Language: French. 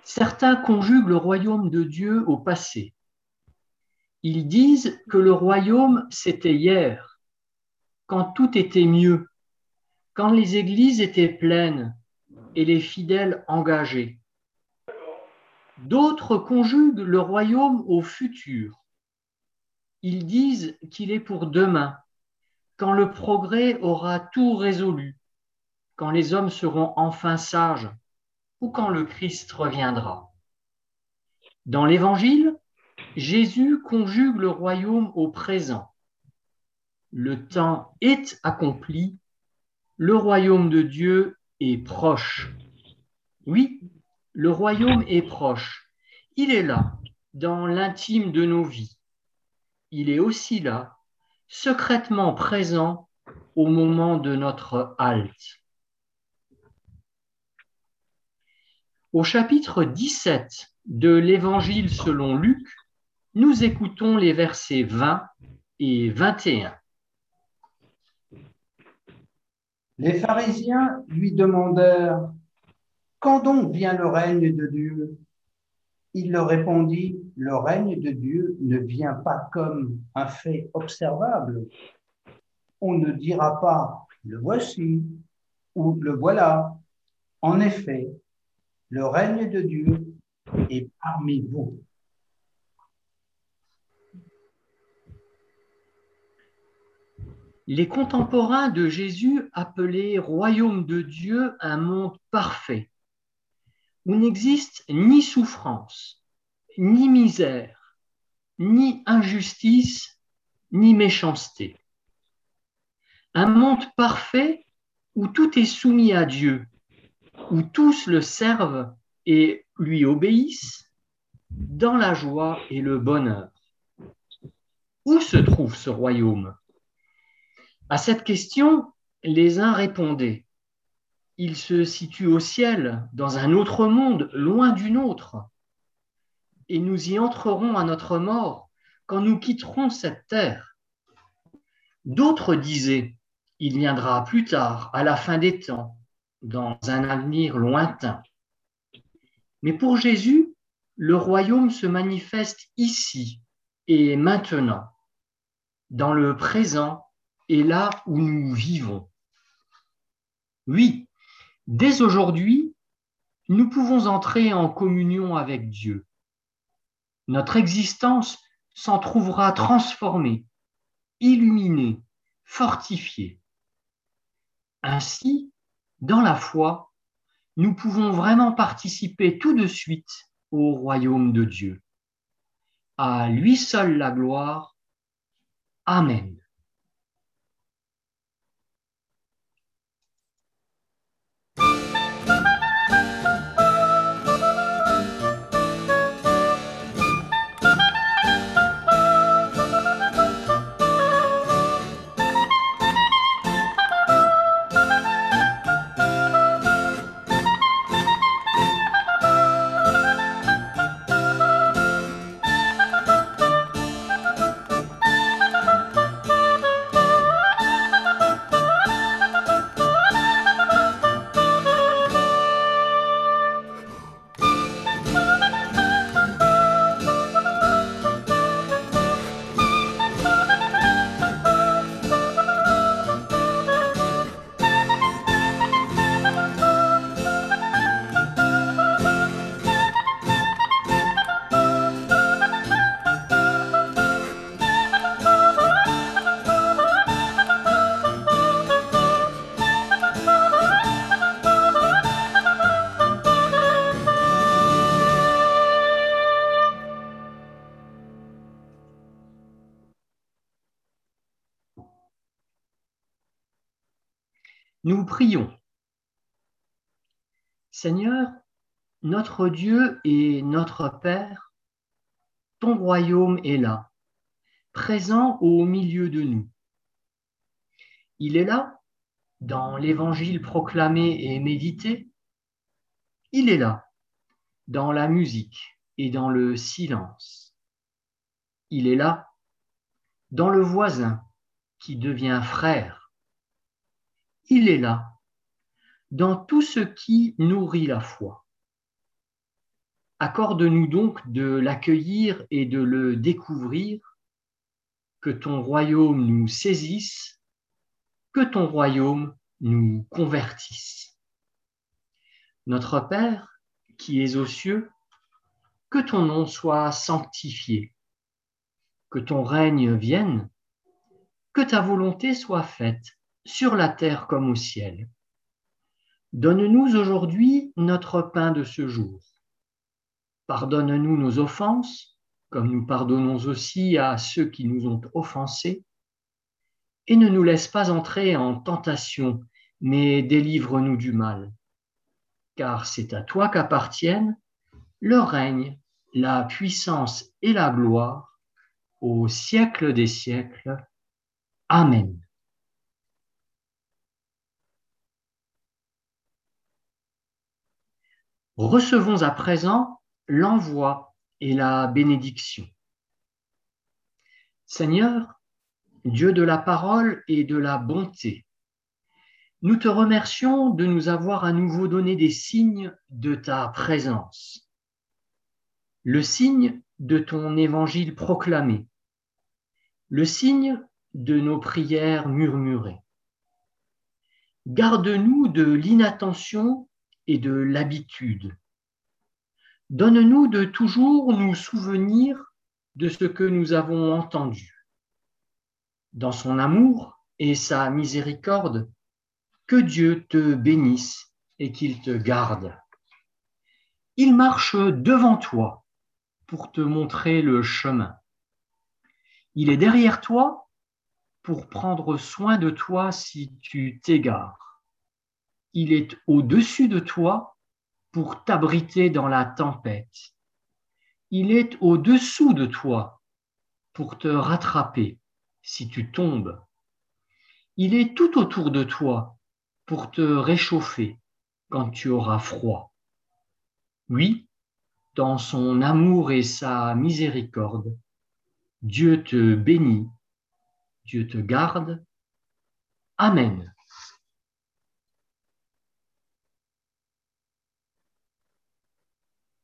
Certains conjuguent le royaume de Dieu au passé. Ils disent que le royaume, c'était hier, quand tout était mieux, quand les églises étaient pleines et les fidèles engagés. D'autres conjuguent le royaume au futur. Ils disent qu'il est pour demain, quand le progrès aura tout résolu, quand les hommes seront enfin sages ou quand le Christ reviendra. Dans l'Évangile, Jésus conjugue le royaume au présent. Le temps est accompli, le royaume de Dieu est proche. Oui, le royaume est proche. Il est là, dans l'intime de nos vies. Il est aussi là, secrètement présent au moment de notre halte. Au chapitre 17 de l'Évangile selon Luc, nous écoutons les versets 20 et 21. Les pharisiens lui demandèrent: Quand donc vient le règne de Dieu? Il leur répondit: Le règne de Dieu ne vient pas comme un fait observable. On ne dira pas: Le voici ou le voilà. En effet, le règne de Dieu est parmi vous. Les contemporains de Jésus appelaient royaume de Dieu un monde parfait, où n'existe ni souffrance, ni misère, ni injustice, ni méchanceté. Un monde parfait où tout est soumis à Dieu, où tous le servent et lui obéissent, dans la joie et le bonheur. Où se trouve ce royaume? À cette question, les uns répondaient: il se situe au ciel, dans un autre monde, loin du nôtre, et nous y entrerons à notre mort quand nous quitterons cette terre. D'autres disaient: il viendra plus tard, à la fin des temps, dans un avenir lointain. Mais pour Jésus, le royaume se manifeste ici et maintenant, dans le présent et là où nous vivons. Oui, dès aujourd'hui, nous pouvons entrer en communion avec Dieu. Notre existence s'en trouvera transformée, illuminée, fortifiée. Ainsi, dans la foi, nous pouvons vraiment participer tout de suite au royaume de Dieu. À lui seul la gloire. Amen. Nous prions. Seigneur, notre Dieu et notre Père, ton royaume est là, présent au milieu de nous. Il est là, dans l'évangile proclamé et médité. Il est là, dans la musique et dans le silence. Il est là, dans le voisin qui devient frère. Il est là, dans tout ce qui nourrit la foi. Accorde-nous donc de l'accueillir et de le découvrir, que ton royaume nous saisisse, que ton royaume nous convertisse. Notre Père, qui es aux cieux, que ton nom soit sanctifié, que ton règne vienne, que ta volonté soit faite sur la terre comme au ciel. Donne-nous aujourd'hui notre pain de ce jour. Pardonne-nous nos offenses, comme nous pardonnons aussi à ceux qui nous ont offensés, et ne nous laisse pas entrer en tentation, mais délivre-nous du mal. Car c'est à toi qu'appartiennent le règne, la puissance et la gloire au siècle des siècles. Amen. Recevons à présent l'envoi et la bénédiction. Seigneur, Dieu de la parole et de la bonté, nous te remercions de nous avoir à nouveau donné des signes de ta présence. Le signe de ton évangile proclamé, le signe de nos prières murmurées. Garde-nous de l'inattention et de l'habitude. Donne-nous de toujours nous souvenir de ce que nous avons entendu. Dans son amour et sa miséricorde, que Dieu te bénisse et qu'il te garde. Il marche devant toi pour te montrer le chemin. Il est derrière toi pour prendre soin de toi si tu t'égares. Il est au-dessus de toi pour t'abriter dans la tempête. Il est au-dessous de toi pour te rattraper si tu tombes. Il est tout autour de toi pour te réchauffer quand tu auras froid. Oui, dans son amour et sa miséricorde, Dieu te bénit, Dieu te garde. Amen.